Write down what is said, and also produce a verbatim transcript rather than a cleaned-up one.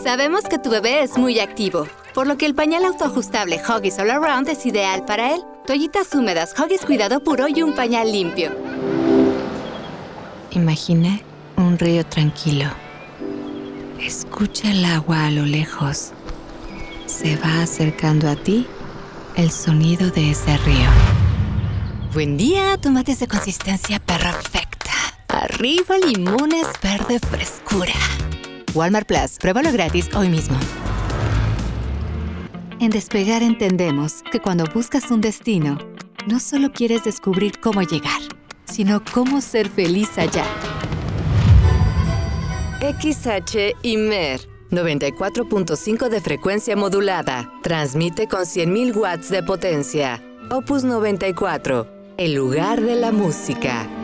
Sabemos que tu bebé es muy activo, por lo que el pañal autoajustable Huggies All Around es ideal para él. Toallitas húmedas, Huggies Cuidado Puro y un pañal limpio. Imagina un río tranquilo. Escucha el agua a lo lejos. Se va acercando a ti el sonido de ese río. Buen día, tomates de consistencia perfecta. Arriba, limones verde frescura. Walmart Plus, pruébalo gratis hoy mismo. En Despegar entendemos que cuando buscas un destino, no solo quieres descubrir cómo llegar, sino cómo ser feliz allá. X H I M E R, noventa y cuatro punto cinco de frecuencia modulada. Transmite con cien mil watts de potencia. Opus noventa y cuatro, el lugar de la música.